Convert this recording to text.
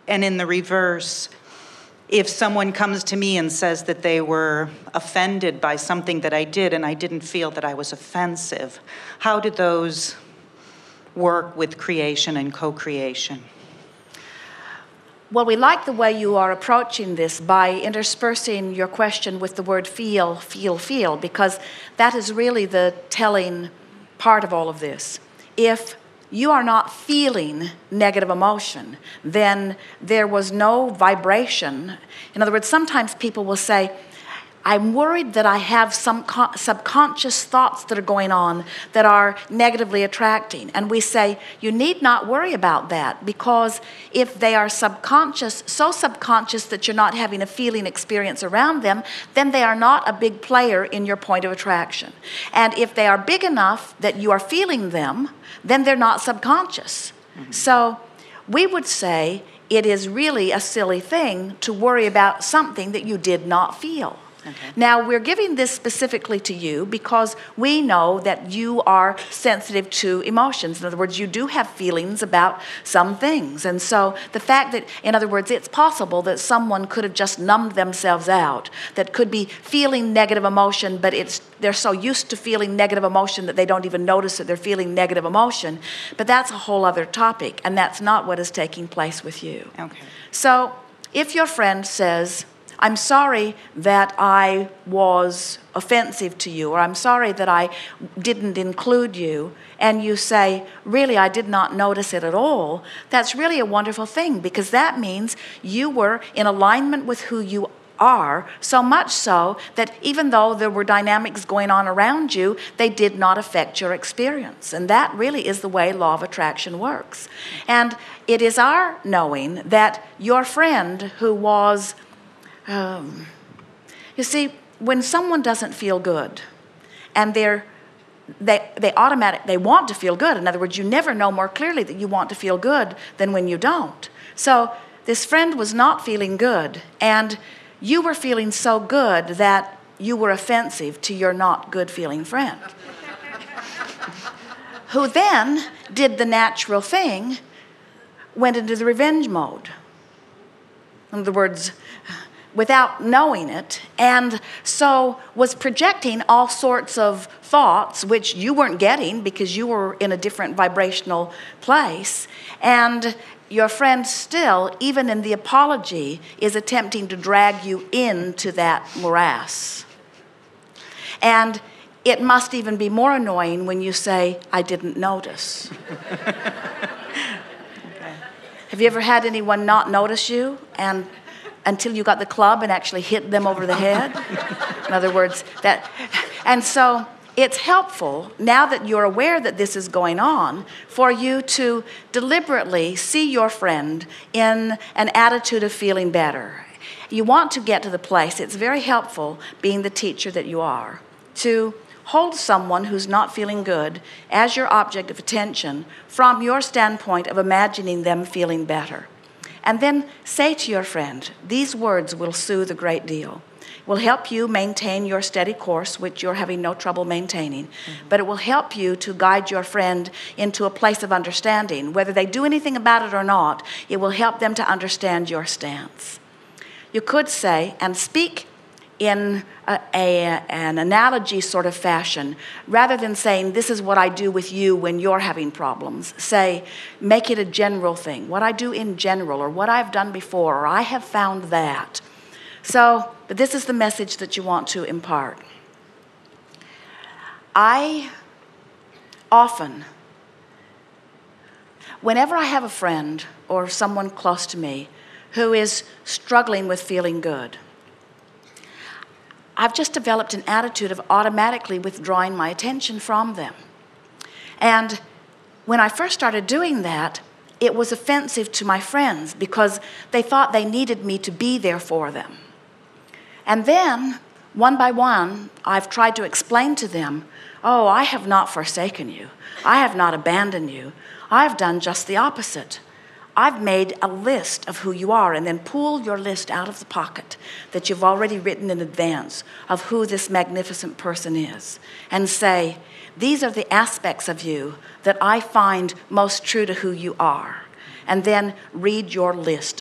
And in the reverse, if someone comes to me and says that they were offended by something that I did and I didn't feel that I was offensive, how do those work with creation and co-creation? Well, we like the way you are approaching this by interspersing your question with the word feel, feel, feel, because that is really the telling part of all of this. If you are not feeling negative emotion, then there was no vibration. In other words, sometimes people will say, I'm worried that I have some subconscious thoughts that are going on that are negatively attracting. And we say, you need not worry about that, because if they are subconscious, so subconscious that you're not having a feeling experience around them, then they are not a big player in your point of attraction. And if they are big enough that you are feeling them, then they're not subconscious. Mm-hmm. So we would say it is really a silly thing to worry about something that you did not feel. Okay. Now, we're giving this specifically to you because we know that you are sensitive to emotions. In other words, you do have feelings about some things. And so the fact that, in other words, it's possible that someone could have just numbed themselves out, that could be feeling negative emotion, but they're so used to feeling negative emotion that they don't even notice that they're feeling negative emotion. But that's a whole other topic, and that's not what is taking place with you. Okay. So if your friend says, I'm sorry that I was offensive to you, or I'm sorry that I didn't include you, and you say, really, I did not notice it at all, that's really a wonderful thing, because that means you were in alignment with who you are, so much so that even though there were dynamics going on around you, they did not affect your experience. And that really is the way law of attraction works. And it is our knowing that your friend who was you see, when someone doesn't feel good, and they want to feel good. In other words, you never know more clearly that you want to feel good than when you don't. So this friend was not feeling good, and you were feeling so good that you were offensive to your not good feeling friend, who then did the natural thing, went into the revenge mode. In other words, without knowing it, and so was projecting all sorts of thoughts which you weren't getting because you were in a different vibrational place. And your friend still, even in the apology, is attempting to drag you into that morass. And it must even be more annoying when you say, I didn't notice. Okay. Have you ever had anyone not notice you and until you got the club and actually hit them over the head? In other words, and so it's helpful, now that you're aware that this is going on, for you to deliberately see your friend in an attitude of feeling better. You want to get to the place, it's very helpful, being the teacher that you are, to hold someone who's not feeling good as your object of attention from your standpoint of imagining them feeling better. And then say to your friend, these words will soothe a great deal. Will help you maintain your steady course, which you're having no trouble maintaining. Mm-hmm. But it will help you to guide your friend into a place of understanding. Whether they do anything about it or not, it will help them to understand your stance. You could say, and speak in an analogy sort of fashion, rather than saying, this is what I do with you when you're having problems. Say, make it a general thing, what I do in general, or what I've done before, or I have found that. So, but this is the message that you want to impart. I often, whenever I have a friend or someone close to me who is struggling with feeling good, I've just developed an attitude of automatically withdrawing my attention from them. And when I first started doing that, it was offensive to my friends because they thought they needed me to be there for them. And then, one by one, I've tried to explain to them, oh, I have not forsaken you. I have not abandoned you. I've done just the opposite. I've made a list of who you are, and then pull your list out of the pocket that you've already written in advance of who this magnificent person is, and say, these are the aspects of you that I find most true to who you are. And then read your list